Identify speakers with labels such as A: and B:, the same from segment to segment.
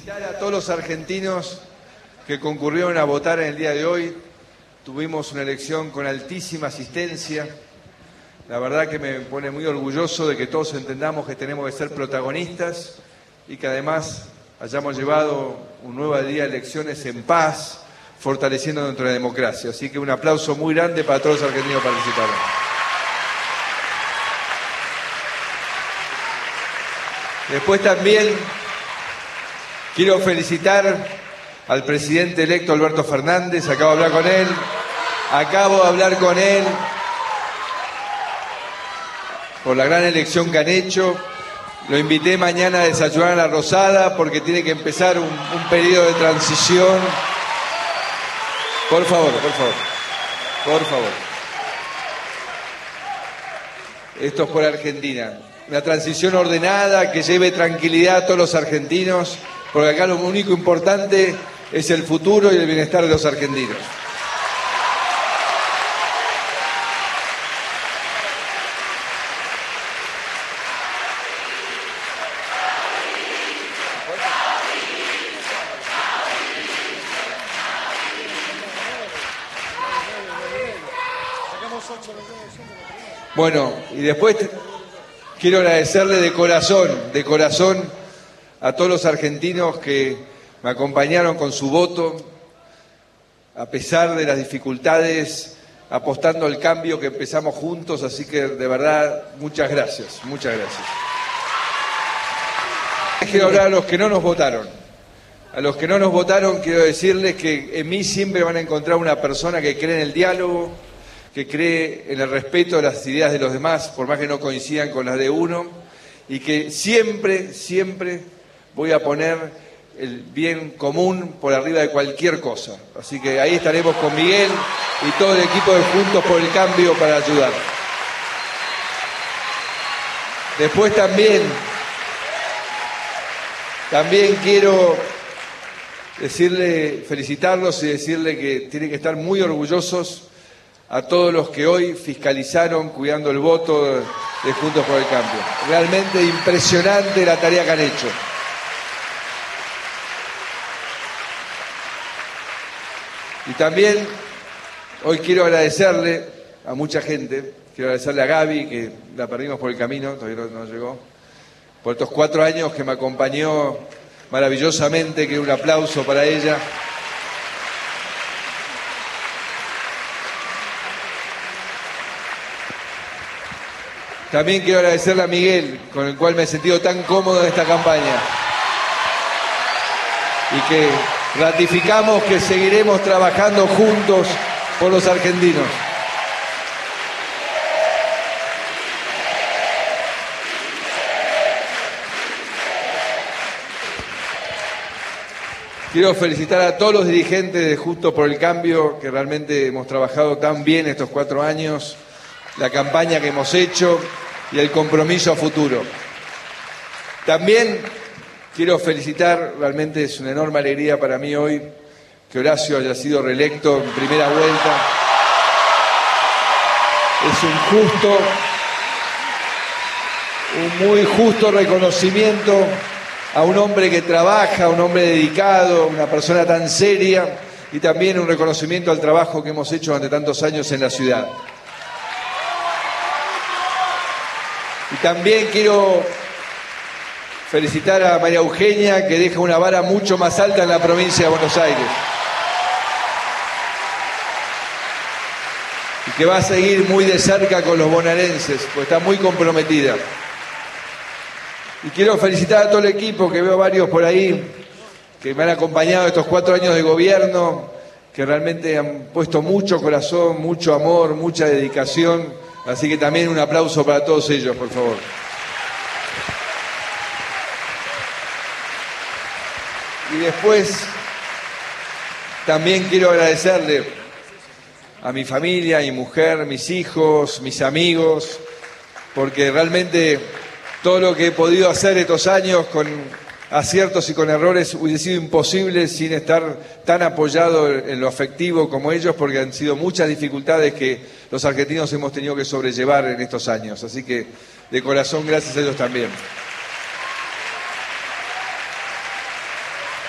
A: Felicitar a todos los argentinos que concurrieron a votar en el día de hoy. Tuvimos una elección con altísima asistencia. La verdad que me pone muy orgulloso de que todos entendamos que tenemos que ser protagonistas y que además hayamos llevado un nuevo día de elecciones en paz, fortaleciendo nuestra democracia. Así que un aplauso muy grande para todos los argentinos que participaron. Después también quiero felicitar al presidente electo Alberto Fernández. Acabo de hablar con él por la gran elección que han hecho. Lo invité mañana a desayunar a la Rosada porque tiene que empezar un periodo de transición. Por favor. Esto es por Argentina. Una transición ordenada que lleve tranquilidad a todos los argentinos, porque acá lo único importante es el futuro y el bienestar de los argentinos. Bueno, y después quiero agradecerle de corazón a todos los argentinos que me acompañaron con su voto, a pesar de las dificultades, apostando al cambio que empezamos juntos, así que de verdad, muchas gracias. Quiero hablar a los que no nos votaron. A los que no nos votaron quiero decirles que en mí siempre van a encontrar una persona que cree en el diálogo, que cree en el respeto de las ideas de los demás, por más que no coincidan con las de uno, y que siempre voy a poner el bien común por arriba de cualquier cosa. Así que ahí estaremos con Miguel y todo el equipo de Juntos por el Cambio para ayudar. Después también quiero felicitarlos y decirle que tienen que estar muy orgullosos a todos los que hoy fiscalizaron cuidando el voto de Juntos por el Cambio. Realmente impresionante la tarea que han hecho. Y también hoy quiero agradecerle a mucha gente, quiero agradecerle a Gaby, que la perdimos por el camino, todavía no llegó, por estos 4 años que me acompañó maravillosamente, que un aplauso para ella. También quiero agradecerle a Miguel, con el cual me he sentido tan cómodo en esta campaña. Y que ratificamos que seguiremos trabajando juntos por los argentinos. Quiero felicitar a todos los dirigentes de Juntos por el Cambio, que realmente hemos trabajado tan bien estos 4 años. La campaña que hemos hecho y el compromiso a futuro. También quiero felicitar, realmente es una enorme alegría para mí hoy que Horacio haya sido reelecto en primera vuelta. Es un muy justo reconocimiento a un hombre que trabaja, un hombre dedicado, una persona tan seria, y también un reconocimiento al trabajo que hemos hecho durante tantos años en la ciudad. Y también quiero felicitar a María Eugenia, que deja una vara mucho más alta en la provincia de Buenos Aires. Y que va a seguir muy de cerca con los bonaerenses, pues está muy comprometida. Y quiero felicitar a todo el equipo, que veo varios por ahí, que me han acompañado estos 4 años de gobierno, que realmente han puesto mucho corazón, mucho amor, mucha dedicación. Así que también un aplauso para todos ellos, por favor. Y después también quiero agradecerle a mi familia, a mi mujer, mis hijos, mis amigos, porque realmente todo lo que he podido hacer estos años con aciertos y con errores hubiese sido imposible sin estar tan apoyado en lo afectivo como ellos, porque han sido muchas dificultades que los argentinos hemos tenido que sobrellevar en estos años. Así que de corazón gracias a ellos también.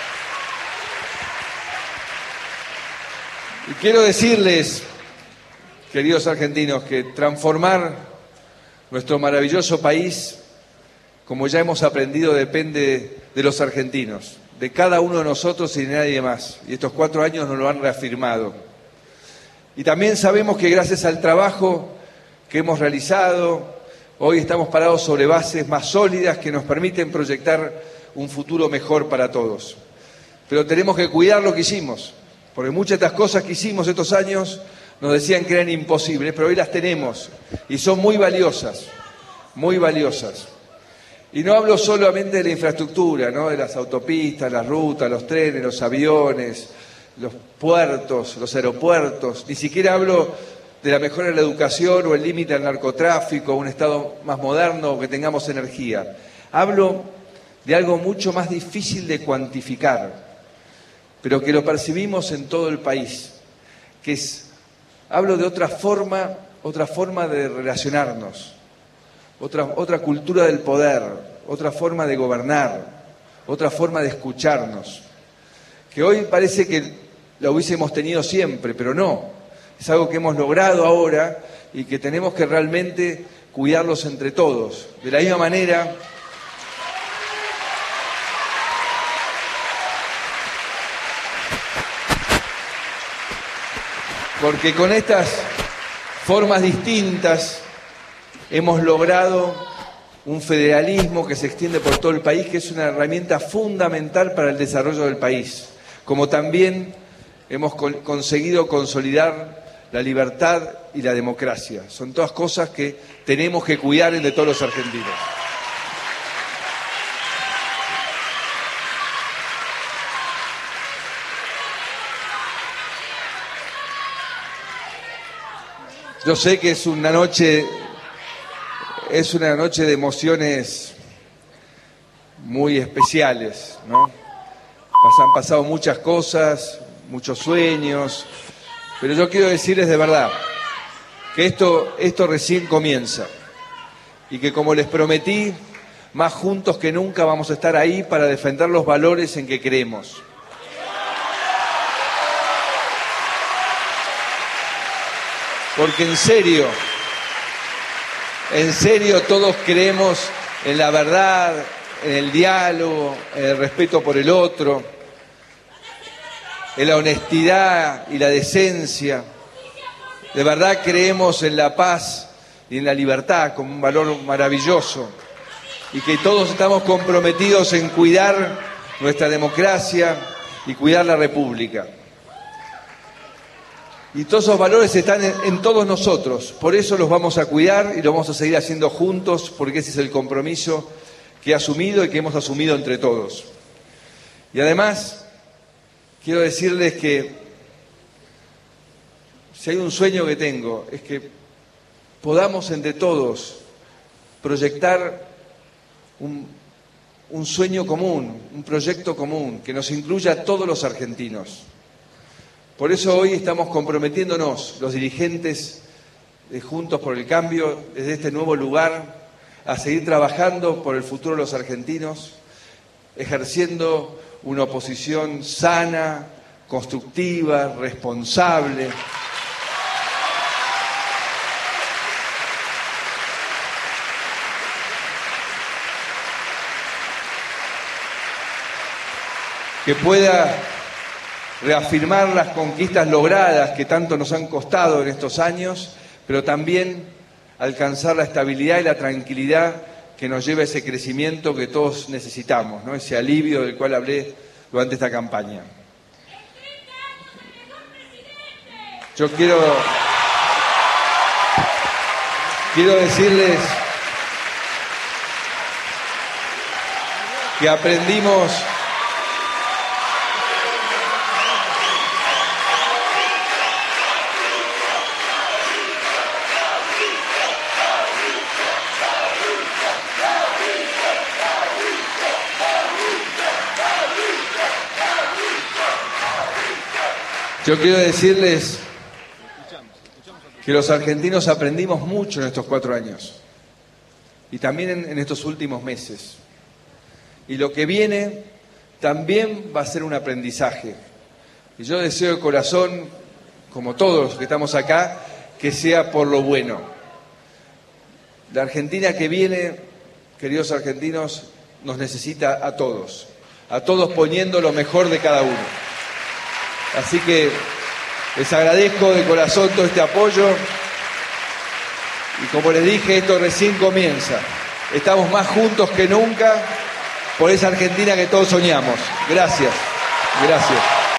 A: Y quiero decirles, queridos argentinos, que transformar nuestro maravilloso país, como ya hemos aprendido, depende de los argentinos, de cada uno de nosotros y de nadie más. Y estos 4 años nos lo han reafirmado. Y también sabemos que gracias al trabajo que hemos realizado, hoy estamos parados sobre bases más sólidas que nos permiten proyectar un futuro mejor para todos. Pero tenemos que cuidar lo que hicimos, porque muchas de estas cosas que hicimos estos años nos decían que eran imposibles, pero hoy las tenemos y son muy valiosas, muy valiosas. Y no hablo solamente de la infraestructura, ¿no? De las autopistas, las rutas, los trenes, los aviones, los puertos, los aeropuertos, ni siquiera hablo de la mejora de la educación o el límite al narcotráfico, un Estado más moderno, que tengamos energía. Hablo de algo mucho más difícil de cuantificar, pero que lo percibimos en todo el país, que es, hablo de otra forma de relacionarnos, otra cultura del poder, otra forma de gobernar, otra forma de escucharnos, que hoy parece que la hubiésemos tenido siempre, pero no, es algo que hemos logrado ahora y que tenemos que realmente cuidarlos entre todos. De la misma manera, porque con estas formas distintas hemos logrado un federalismo que se extiende por todo el país, que es una herramienta fundamental para el desarrollo del país, como también hemos conseguido consolidar la libertad y la democracia. Son todas cosas que tenemos que cuidar entre todos los argentinos. Yo sé que es una noche de emociones muy especiales, ¿no? Han pasado muchas cosas, muchos sueños, pero yo quiero decirles de verdad que esto recién comienza y que, como les prometí, más juntos que nunca vamos a estar ahí para defender los valores en que creemos. Porque en serio todos creemos en la verdad, en el diálogo, en el respeto por el otro, en la honestidad y la decencia. De verdad creemos en la paz y en la libertad como un valor maravilloso, y que todos estamos comprometidos en cuidar nuestra democracia y cuidar la República. Y todos esos valores están en todos nosotros, por eso los vamos a cuidar y los vamos a seguir haciendo juntos, porque ese es el compromiso que he asumido y que hemos asumido entre todos. Y además, quiero decirles que si hay un sueño que tengo, es que podamos entre todos proyectar un sueño común, un proyecto común, que nos incluya a todos los argentinos. Por eso hoy estamos comprometiéndonos, los dirigentes de Juntos por el Cambio, desde este nuevo lugar, a seguir trabajando por el futuro de los argentinos, ejerciendo una oposición sana, constructiva, responsable. Que pueda reafirmar las conquistas logradas que tanto nos han costado en estos años, pero también alcanzar la estabilidad y la tranquilidad que nos lleva a ese crecimiento que todos necesitamos, ¿no? Ese alivio del cual hablé durante esta campaña. Yo quiero decirles que aprendimos Yo quiero decirles que los argentinos aprendimos mucho en estos 4 años y también en estos últimos meses. Y lo que viene también va a ser un aprendizaje. Y yo deseo de corazón como todos los que estamos acá, que sea por lo bueno. La Argentina que viene, queridos argentinos, nos necesita a todos poniendo lo mejor de cada uno. Así que les agradezco de corazón todo este apoyo y como les dije, esto recién comienza. Estamos más juntos que nunca por esa Argentina que todos soñamos. Gracias. Gracias.